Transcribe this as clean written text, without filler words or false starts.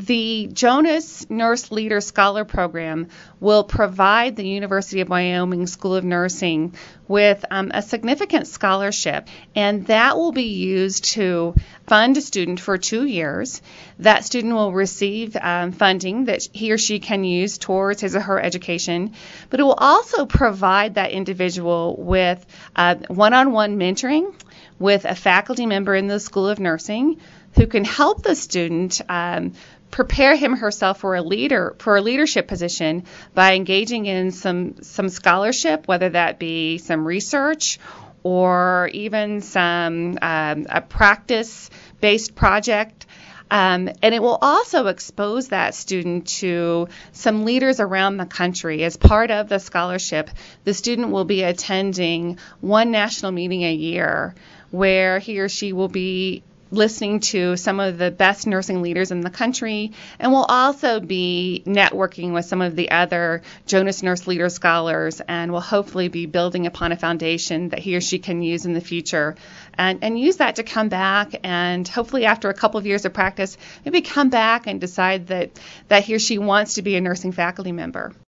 The Jonas Nurse Leader Scholar Program will provide the University of Wyoming School of Nursing with a significant scholarship, and that will be used to fund a student for 2 years. That student will receive funding that he or she can use towards his or her education, but it will also provide that individual with one-on-one mentoring with a faculty member in the School of Nursing who can help the student prepare him or herself for a leadership position by engaging in some scholarship, whether that be some research or even some a practice-based project. And it will also expose that student to some leaders around the country. As part of the scholarship, the student will be attending one national meeting a year where he or she will be listening to some of the best nursing leaders in the country, and will also be networking with some of the other Jonas Nurse Leader Scholars, and will hopefully be building upon a foundation that he or she can use in the future, and use that to come back and hopefully after a couple of years of practice, maybe come back and decide that he or she wants to be a nursing faculty member.